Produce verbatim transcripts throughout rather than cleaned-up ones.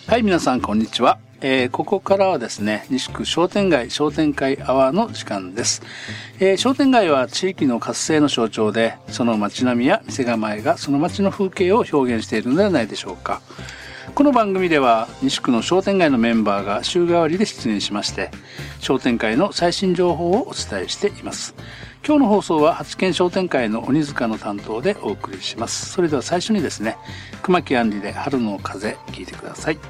はい、皆さんこんにちは。えー、ここからはですね、西区商店街商店会アワーの時間です。えー、商店街は地域の活性の象徴で、その街並みや店構えがその街の風景を表現しているのではないでしょうか。この番組では西区の商店街のメンバーが週替わりで出演しまして、商店会の最新情報をお伝えしています。今日の放送は八軒商店会の鬼塚の担当でお送りします。それでは最初にですね、熊木杏里で春の風聞いてください。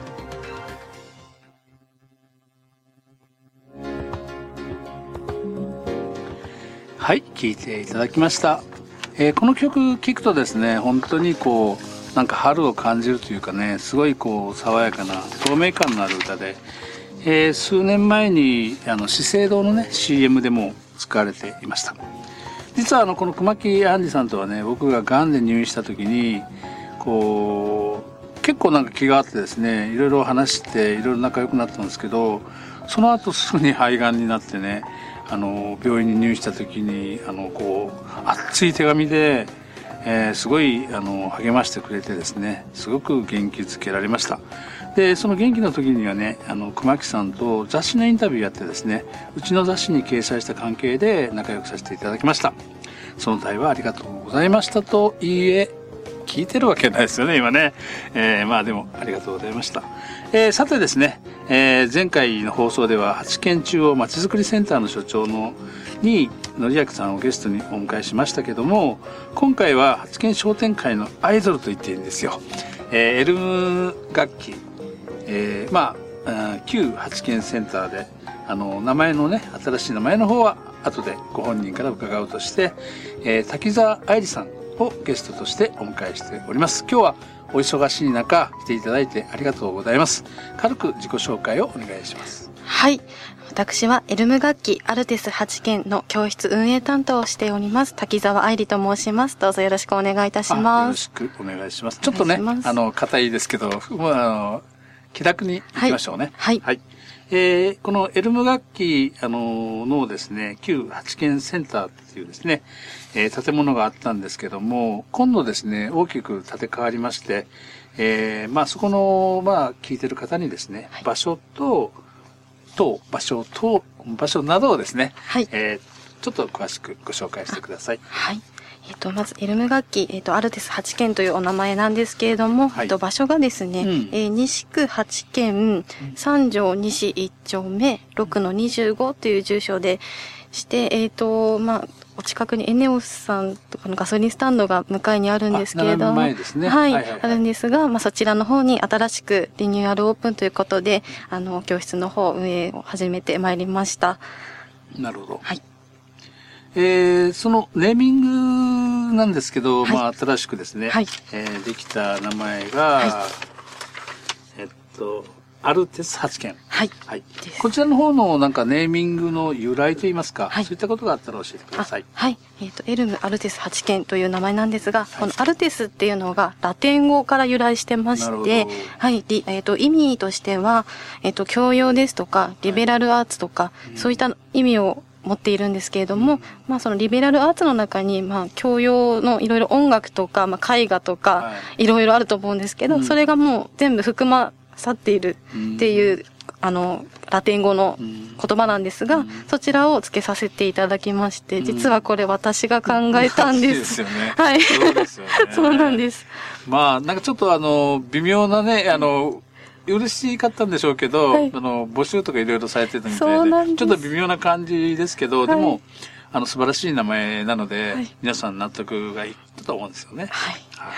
はい、聴いていただきました。えー、この曲聴くとですね、本当にこうなんか春を感じるというかね、すごいこう爽やかな透明感のある歌で、えー、数年前にあの資生堂のね シーエム でも使われていました。実はあのこの熊木杏里さんとはね、僕ががんで入院した時にこう結構なんか気があってですね、いろいろ話していろいろ仲良くなったんですけど、その後すぐに肺がんになってね、あの病院に入院した時にあのこう熱い手紙で、えー、すごいあの励ましてくれてですね、すごく元気づけられました。でその元気の時にはね、あの熊木さんと雑誌のインタビューやってですね、うちの雑誌に掲載した関係で仲良くさせていただきました。その対はありがとうございましたといいえ、聞いてるわけないですよね今ね、えー、まあでもありがとうございました。えー、さてですね、えー、前回の放送では八軒中央まちづくりセンターの所長のに則明さんをゲストにお迎えしましたけども、今回は八軒商店会のアイドルと言っていいんですよ。えー、エルム楽器、えー、まあ旧八軒センターであの名前のね、新しい名前の方は後でご本人から伺うとして、えー、滝沢愛理さんをゲストとしてお迎えしております。今日はお忙しい中来ていただいてありがとうございます。軽く自己紹介をお願いします。 はい、私はエルム楽器アルテス八軒の教室運営担当をしております滝沢愛理と申します。どうぞよろしくお願いいたします。 よろしくお願いします。ちょっとね、あの硬いですけど、もうあの気楽にいきましょうね。 はい、はいはい。えー、このエルム楽器あののですね、旧八軒センターっていうですね、えー、建物があったんですけども、今度ですね大きく建て替わりまして、えー、まあそこのまあ聞いてる方にですね、はい、場所とと場所と場所などをですね、はい、えー、ちょっと詳しくご紹介してください。 はい。えっと、まず、エルム楽器、えっと、アルテス八軒というお名前なんですけれども、はい、えっと、場所がですね、うん、えー、西区八軒、三条西一丁目、六の二十五という住所でして、えっと、まあ、お近くにエネオスさんとかのガソリンスタンドが向かいにあるんですけれども、 前ですね、 はい、はいはいはい、あるんですが、まあ、そちらの方に新しくリニューアルオープンということで、あの、教室の方、運営を始めてまいりました。 なるほど。 はい。 えー、そのネーミングなんですけど、はい、まあ新しくですね、はい、えー、できた名前が、はい、えっとアルテス八軒、 はいはい、こちらの方のなんかネーミングの由来といいますか、はい、そういったことがあったら教えてください。 はい、えっとエルムアルテス八軒という名前なんですが、はい、このアルテスっていうのがラテン語から由来してまして、はい、えっと意味としては、えっと教養ですとかリベラルアーツとか、はい、そういった意味を持っているんですけれども、うん、まあそのリベラルアーツの中に、まあ教養のいろいろ音楽とか、まあ絵画とか、いろいろあると思うんですけど、うん、それがもう全部含まさっているっていう、うん、あの、ラテン語の言葉なんですが、うん、そちらを付けさせていただきまして、実はこれ私が考えたんです。 うん、ですよね。 はい。 そうですよね。 そうなんです。 まあなんかちょっとあの、微妙なね、あの、嬉しかったんでしょうけど、はい、あの募集とかいろいろされてたみたい で, でちょっと微妙な感じですけど、はい、でもあの素晴らしい名前なので、はい、皆さん納得がいったと思うんですよね。 はい。 はい、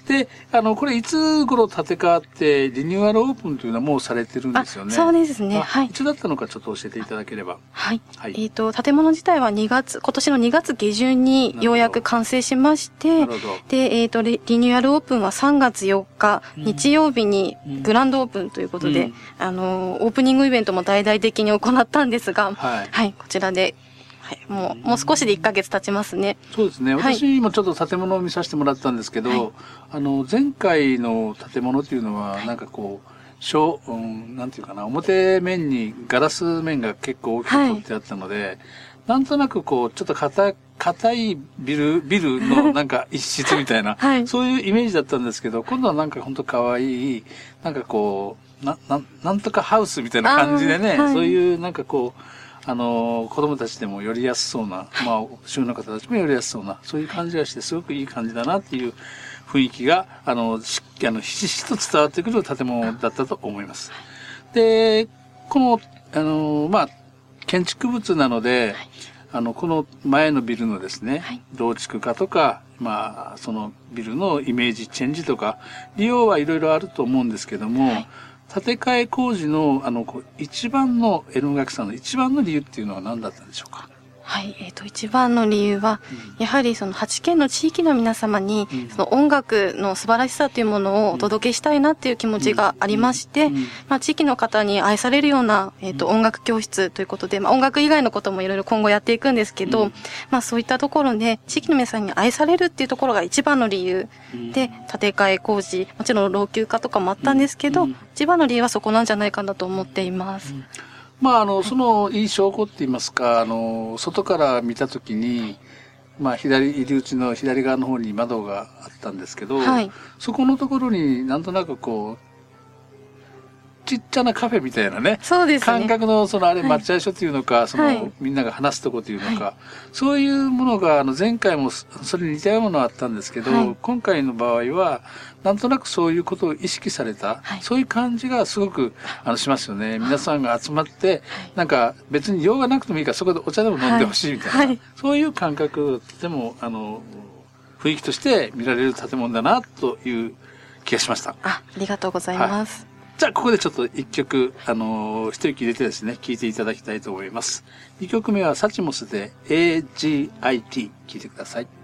で、あのこれいつ頃建て替わってリニューアルオープンというのはもうされてるんですよね。 そうですね。はい。 いつだったのかちょっと教えていただければ。 はい。はい、えっ、ー、と建物自体はにがつ今年のにがつ下旬にようやく完成しまして、でえっ、ー、とリニューアルオープンはさんがつよっか、うん、日曜日にグランドオープンということで、うん、あのオープニングイベントも大々的に行ったんですが、はい、はい、こちらで。はい、もう、もう少しでいっかげつ経ちますね。 そうですね。私もちょっと建物を見させてもらったんですけど、はい、あの、前回の建物っていうのは、なんかこう、小、うん、なんていうかな、表面にガラス面が結構大きく取ってあったので、はい、なんとなくこう、ちょっと硬硬いビル、ビルのなんか一室みたいな、はい、そういうイメージだったんですけど、今度はなんか本当可愛い、なんかこう、な、な、なんとかハウスみたいな感じでね、はい、そういうなんかこう、あの、子供たちでも寄りやすそうな、まあ、主婦の方たちも寄りやすそうな、そういう感じがして、すごくいい感じだなっていう雰囲気が、あの、しあのひしひしと伝わってくる建物だったと思います。で、この、あの、まあ、建築物なので、はい、あの、この前のビルのですね、はい、増築化とか、まあ、そのビルのイメージチェンジとか、利用はいろいろあると思うんですけども、はい、建て替え工事の、あの、一番の、エルム学さんの一番の理由っていうのは何だったんでしょうか？ はい、えっと、一番の理由は、うん、やはりそのはちけんの地域の皆様に、うん、その音楽の素晴らしさというものをお届けしたいなっていう気持ちがありまして、うんうん、まあ、地域の方に愛されるような、えっと、音楽教室ということで、まあ、音楽以外のこともいろいろ今後やっていくんですけど、うん、まあ、そういったところで、地域の皆さんに愛されるっていうところが一番の理由で、建て替え工事、もちろん老朽化とかもあったんですけど、一番の理由はそこなんじゃないかなと思っています。うん、 まあ、あの、その、いい証拠って言いますか、あの、外から見たときに、まあ、左、入り口の左側の方に窓があったんですけど、はい、そこのところになんとなくこう、ちっちゃなカフェみたいなね。 そうですね。 感覚の、その、あれ、待合所っていうのか、はい、その、はい、みんなが話すとこっていうのか、はい、そういうものが、あの、前回もそれに似たようなものがあったんですけど、はい、今回の場合は、なんとなくそういうことを意識された、はい、そういう感じがすごく、あの、しますよね。皆さんが集まって、はい、なんか、別に用がなくてもいいから、そこでお茶でも飲んでほしいみたいな、はいはい、そういう感覚、とても、あの、雰囲気として見られる建物だな、という気がしました。 あ、ありがとうございます。はい、 じゃあ、ここでちょっと一曲、あのー、一息入れてですね、聴いていただきたいと思います。二曲目はサチモスで エージーアイティー、聴いてください。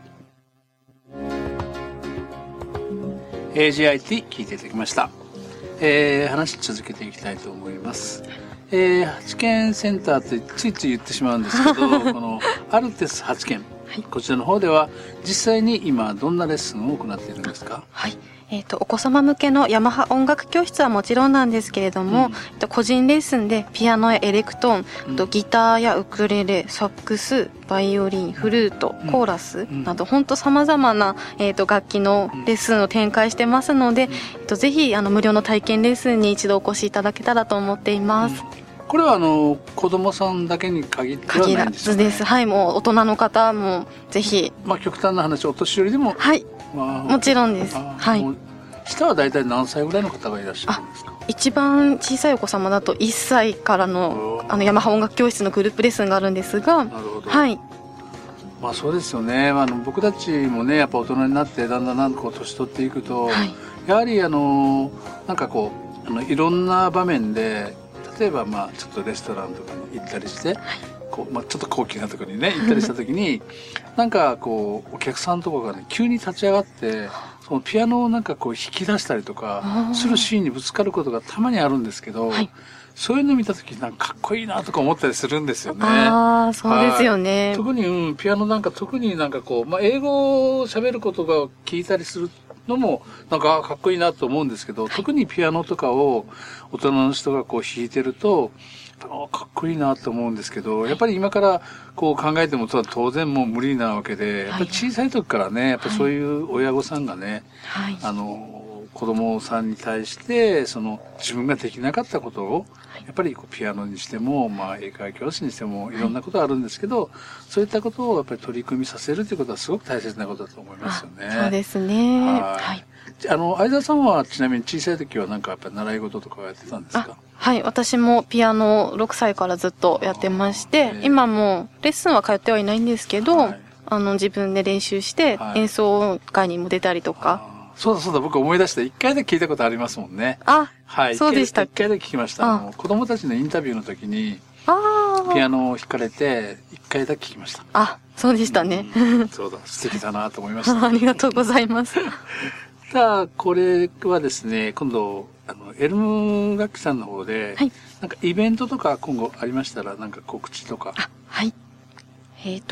エージーアイティー 聴いていただきました。えー、話続けていきたいと思います。えー、八軒センターってついつい言ってしまうんですけど、このアルテス八軒、はい、こちらの方では実際に今どんなレッスンを行っているんですか？ はい。えっと、お子様向けのヤマハ音楽教室はもちろんなんですけれども、うん、えっと、個人レッスンでピアノやエレクトーン、うん、とギターやウクレレ、サックス、バイオリン、フルート、コーラスなど、本当様々な、えっと、楽器のレッスンを展開してますので、えっと、ぜひ、あの、無料の体験レッスンに一度お越しいただけたらと思っています。うん、 これはあの子供さんだけに限ってはないんですかね？ 限らずです。はい、もう大人の方もぜひ。 まあ極端な話、お年寄りでも。 はい。 まあ、 もちろんです。はい。 下は大体何歳ぐらいの方がいらっしゃるんですか？ 一番小さいお子様だといっさいからのあのヤマハ音楽教室のグループレッスンがあるんですが。 なるほど。 はい。 まあそうですよね。あの僕たちもね、やっぱ大人になってだんだんなんかこう年取っていくと、はい、やはりあのなんかこうあのいろんな場面で、例えばまあちょっとレストランとかに行ったりして、はい、こうまあちょっと高級なところにね行ったりした時になんかこうお客さんとかがね急に立ち上がってそのピアノをなんかこう弾き出したりとかするシーンにぶつかることがたまにあるんですけど、はい、そういうの見た時なんかかっこいいなとか思ったりするんですよね。 ああ、そうですよね。 はい、特に、うん、ピアノなんか特になんかこう、まあ、英語を喋ることが聞いたりするのもなんかかっこいいなと思うんですけど、はい、特にピアノとかを大人の人がこう弾いてるとかっこいいなと思うんですけど、やっぱり今からこう考えても当然もう無理なわけで、やっぱり小さい時からね、やっぱりそういう親御さんがね、はい、あの子供さんに対してその自分ができなかったことをやっぱりこうピアノにしても、まあ、英会話教師にしてもいろんなことあるんですけど、はい、そういったことをやっぱり取り組みさせるということはすごく大切なことだと思いますよね。 そうですね。はい。はい、 あの相田さんはちなみに小さい時は何かやっぱり習い事とかやってたんですか？ はい、私もピアノろくさいからずっとやってまして、今もレッスンは通ってはいないんですけど、はい、あの自分で練習して演奏会にも出たりとか。はい、 そうだそうだ、僕思い出した一回で聞いたことありますもんね。 あ、 はい、 そうでした。 一回で聞きました。あの子供たちのインタビューの時にピアノを弾かれて一回だけ聞きました。 あ、そうでしたね。 うん、そうだ、素敵だなと思いました。 ありがとうございます。 さあ、これはですね、今度あのエルム楽器さんの方で、はい、なんかイベントとか今後ありましたらなんか告知とか。 あ、はい。えっと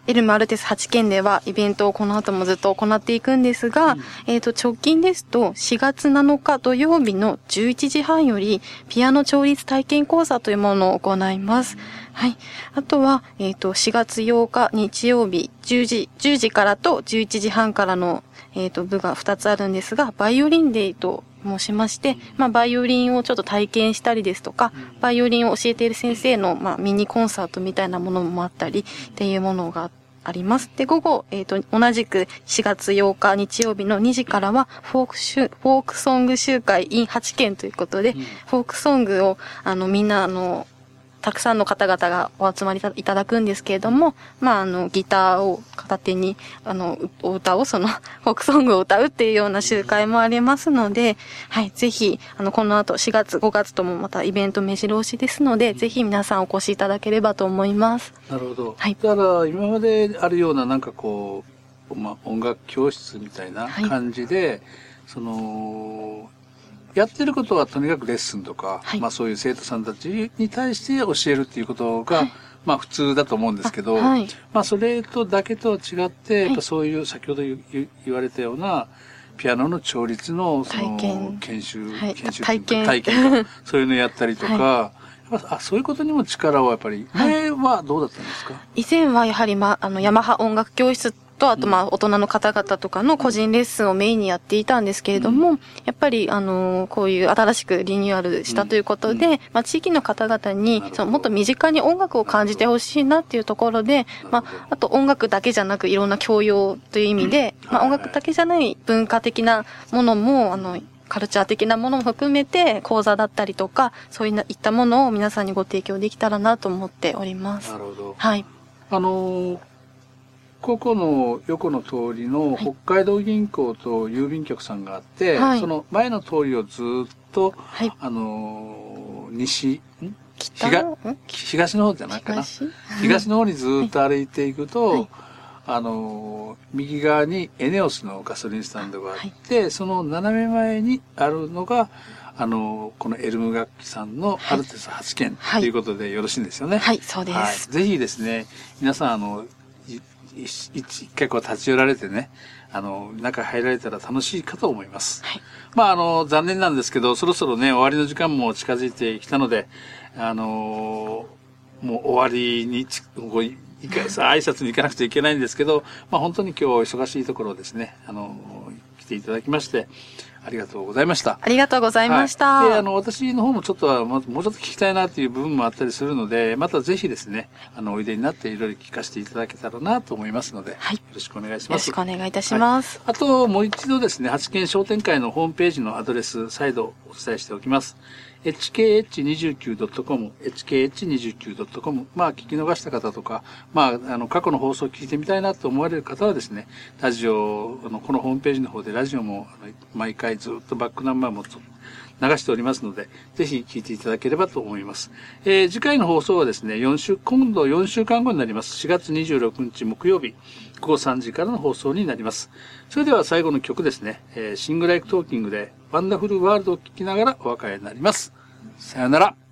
エルムアルテスはちけんではイベントをこの後もずっと行っていくんですが、うん、えっと、直近ですとしがつなのか土曜日のじゅういちじはんよりピアノ調律体験講座というものを行います。はい。あとは、えっと、しがつようか日曜日じゅうじ、じゅうじからとじゅういちじはんからの、えっと、部がふたつあるんですが、バイオリンデーと申しまして、まあ、バイオリンをちょっと体験したりですとか、バイオリンを教えている先生の、まあ、ミニコンサートみたいなものもあったりっていうものがあります。で、午後、えっと、同じくしがつようか日曜日のにじからは、フォークシュ、フォークソング集会 in はちけんということで、うん、フォークソングを、あの、みんな、あの、たくさんの方々がお集まりいただくんですけれども、まあ、あの、ギターを片手に、あの、お歌を、その、フォークソングを歌うっていうような集会もありますので、はい、ぜひ、あの、この後しがつ、ごがつともまたイベント目白押しですので、ぜひ皆さんお越しいただければと思います。 なるほど。はい。だから、今まであるような、なんかこう、まあ、音楽教室みたいな感じで、はい、その、やってることはとにかくレッスンとか、はい、まあそういう生徒さんたちに対して教えるっていうことが、はい、まあ普通だと思うんですけど、はい、まあそれとだけとは違って、やっぱそういう先ほど言われたような、ピアノの調律のその研修、 はい、 研修体験、 体験か、そういうのやったりとか、はい、やっぱあそういうことにも力をやっぱり、前はどうだったんですか？ 以前はやはり、ま、あの、ヤマハ音楽教室と、あと、まあ、大人の方々とかの個人レッスンをメインにやっていたんですけれども、うん、やっぱり、あの、こういう新しくリニューアルしたということで、うん、まあ、地域の方々に、そのもっと身近に音楽を感じてほしいなっていうところで、まあ、あと音楽だけじゃなくいろんな教養という意味で、うん、まあ、音楽だけじゃない文化的なものも、あの、カルチャー的なものも含めて講座だったりとか、そういったものを皆さんにご提供できたらなと思っております。 なるほど。 はい。 あのー、ここの横の通りの北海道銀行と郵便局さんがあって、はい、その前の通りをずっと、はい、あのー、西、ん東、東の方じゃないかな。東, 東の方にずっと歩いていくと、はいはい、あのー、右側にエネオスのガソリンスタンドがあって、はい、その斜め前にあるのが、あのー、このエルム楽器さんのアルテスはちけんということでよろしいんですよね。 はい、はい、そうです、はい。 ぜひですね、皆さん、あの、一, 一回こう立ち寄られてね、あの、中入られたら楽しいかと思います。はい、まあ、あの、残念なんですけど、そろそろね、終わりの時間も近づいてきたので、あの、もう終わりにち、こういか挨拶に行かなくちゃいけないんですけど、まあ本当に今日忙しいところですね、あの、来ていただきまして、ありがとうございました。 ありがとうございました。 はい、で、あの、私の方もちょっとは、もうちょっと聞きたいなっていう部分もあったりするので、またぜひですね、あの、おいでになっていろいろ聞かせていただけたらなと思いますので、はい、よろしくお願いします。 よろしくお願いいたします。 はい、あと、もう一度ですね、はちけん商店会のホームページのアドレス、再度お伝えしておきます。エイチケーエイチにじゅうきゅうドットコム、エイチケーエイチにじゅうきゅうドットコム。まあ、聞き逃した方とか、まあ、あの、過去の放送を聞いてみたいなと思われる方はですね、ラジオ、あの、このホームページの方でラジオも、あの毎回ずっとバックナンバーも流しておりますので、ぜひ聞いていただければと思います。えー、次回の放送はですね、よん週、今度よんしゅうかんごになります。しがつにじゅうろくにち木曜日、ごごさんじからの放送になります。それでは最後の曲ですね、えー、シングライクトーキングでワンダフルワールドを聴きながらお別れになります。さよなら。